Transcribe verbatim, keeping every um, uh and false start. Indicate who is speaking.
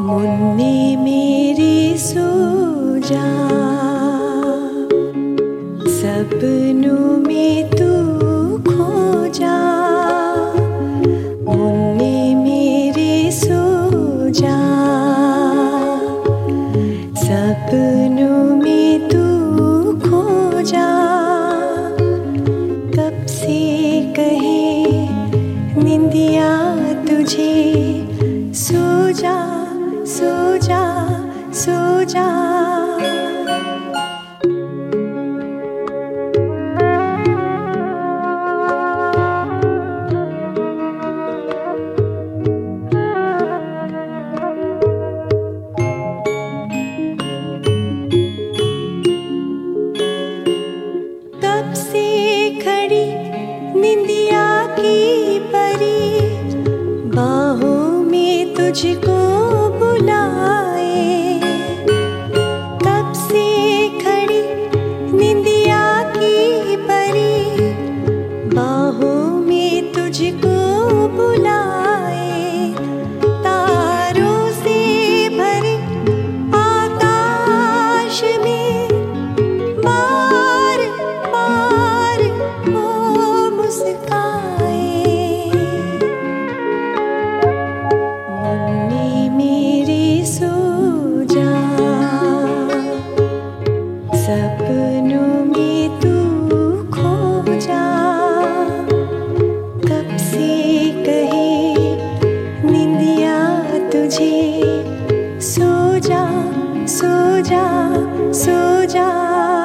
Speaker 1: मुन्नी मेरी सो जा, सपनों में तू खो जा। मुन्नी मेरी सो जा, सपनों में तू खो जा। कब से कहे निंदिया तुझे, सो जा सो जा सो जा। कब से खड़ी निंदिया की परी, बाहों में तुझको बुलाए। कब से खड़ी निंदिया की परी, बाहों में तुझको बुलाए। तारों से भरे आकाश में बार बार वो मुस्काए। मुन्नी मेरी सो जा, सपनों में तू खो जा। कब से कहे निंदिया तुझे, सो जा सो जा सो जा।